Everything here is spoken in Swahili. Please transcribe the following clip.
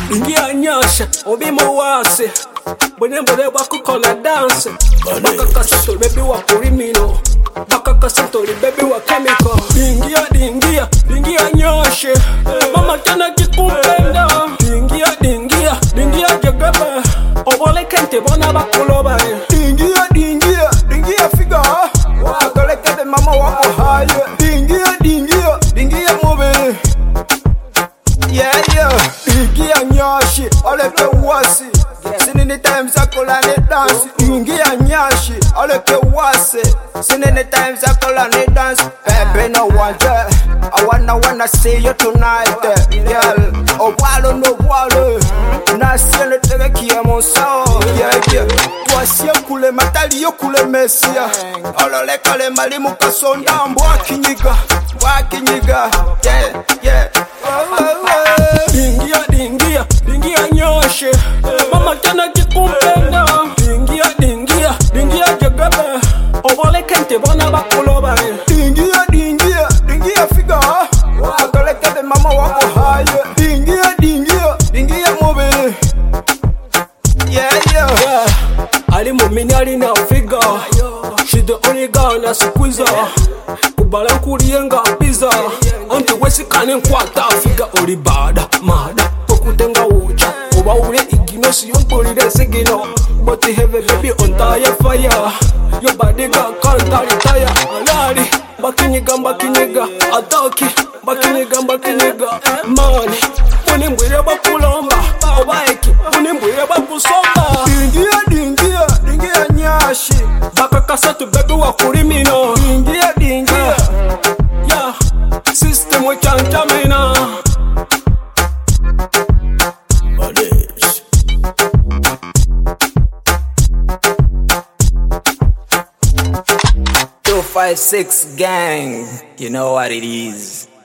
Ingia nyasha, obi mawase. Bone wakukola dance. Baka kasato baby wa kurimino. Baka kasato baby wa chemical. Dingia nyasha. Mama tena kikupenda. Dingia jagaba. Obole kente bona bakuloba. Dingia figure. Wakoleka de mama wako high. Dingia mobile. Yeah. Dingia nyashi, oleke wasi. Sinini times I call and it dance. Dingia nyashi, oleke wasi. Sinini times I call and it dance. Baby no wonder, I wanna see you tonight, girl. Oh walo no walo. Na siene tege kia monsa. Yeah. Tuasie kule matali yo kule mesia. Olole kale malimu kasonda mbwa kinyiga. Yeah. Dingia nyoshe. Mama tena kikupenda. Dingia jagaba. Obole kente bona bakuloba. Dingia figure. Wakoleka de mama wako high. Dingia mobile. Yeah. Ali mumini ali na figure. She the only girl na squeeze. Kubala kurienga pizza. Anti wesi kane kwata figure ori bada mada. Pokutenga ucha. Oba ule iginosi yompulire sigino. But you have a baby on tire fire. Your body got can't retire. Alari bakiniga ataki bakiniga money unimbwire bakulomba obaeki unimbwire bakusomba. Dingia nyashi Baka kasatu baby wa kurimino. Dingia Yeah, system we can't jamina. Badish 256 gang, you know what it is.